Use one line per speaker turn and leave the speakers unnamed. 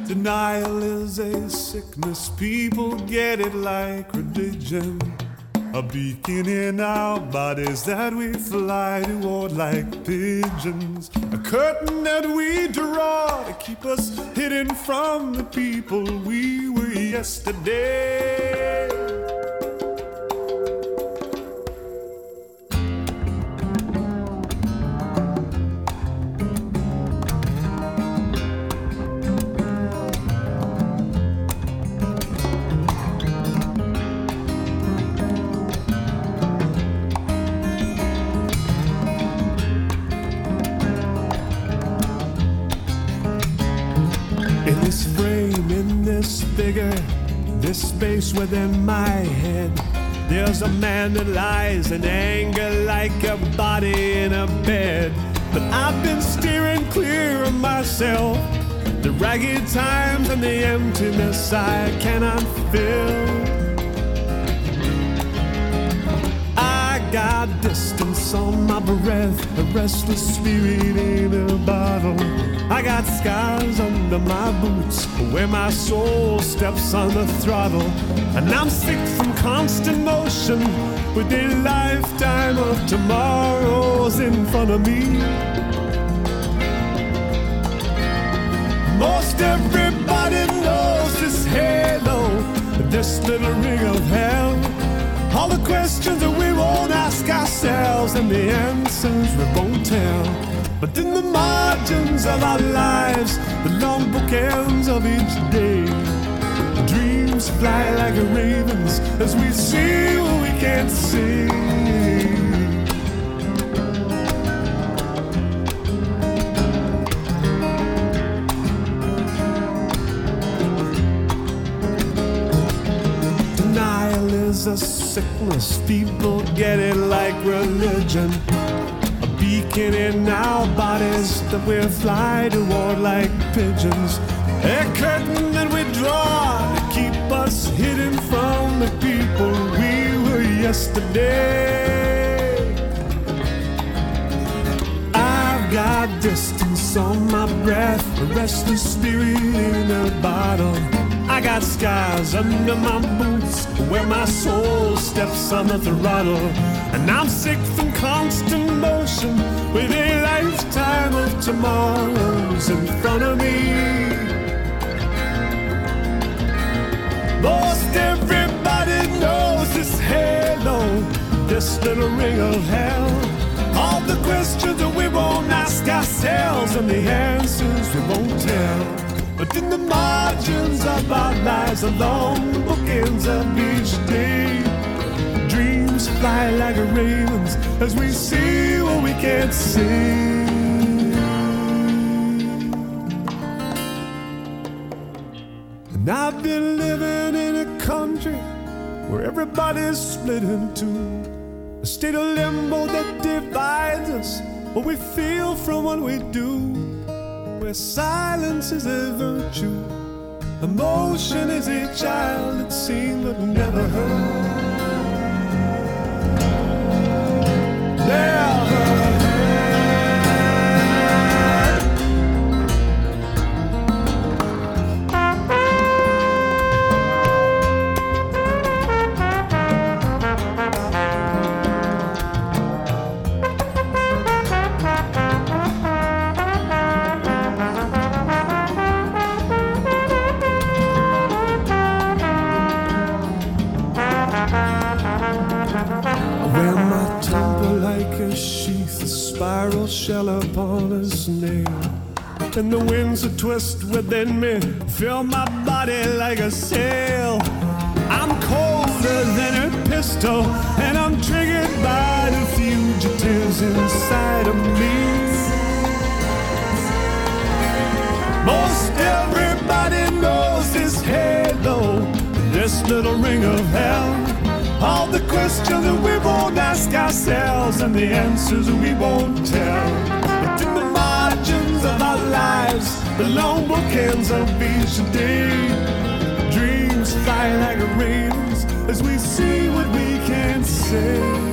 Denial is a sickness, people get it like religion. A beacon in our bodies that we fly toward like pigeons. A curtain that we draw to keep us hidden from the people we were yesterday. In this frame, in this figure, this space within my head, there's a man that lies in anger like a body in a bed. But I've been steering clear of myself, the ragged times and the emptiness I cannot fill. I got distance on my breath, a restless spirit in a bottle. I got scars under my boots where my soul steps on the throttle. And I'm sick from constant motion with a lifetime of tomorrows in front of me. Most everybody knows this halo, this little ring of hell. All the questions that we won't ask ourselves and the answers we won't tell. But in the margins of our lives, the long bookends of each day, dreams fly like ravens as we see what we can't see. Denial is a sickness, people get it like religion. A beacon in our bodies that we fly toward like pigeons. A curtain that we draw to keep us hidden from the people we were yesterday. I've got distance on my breath, a restless spirit in a bottle. I got scars under my boots where my soul steps on the throttle. And I'm sick from constant motion with a lifetime of tomorrows in front of me. Most everybody knows this halo, this little ring of hell. All the questions that we won't ask ourselves and the answers we won't tell. But in the margins of our lives, along the bookends of each day, dreams fly like ravens as we see what we can't see. And I've been living in a country where everybody's split in two, a state of limbo that divides us, what we feel from what we do, where silence is a virtue, emotion is a child that's seen but never heard. Never heard. Spiral shell upon a snail, and the winds that twist within me fill my body like a sail. I'm colder than a pistol, and I'm triggered by the fugitives inside of me. Most everybody knows this halo, this little ring of hell. All the questions that we won't ask ourselves and the answers we won't tell. But in the margins of our lives, the long bookends of each day, dreams fly like ravens as we see what we can't say.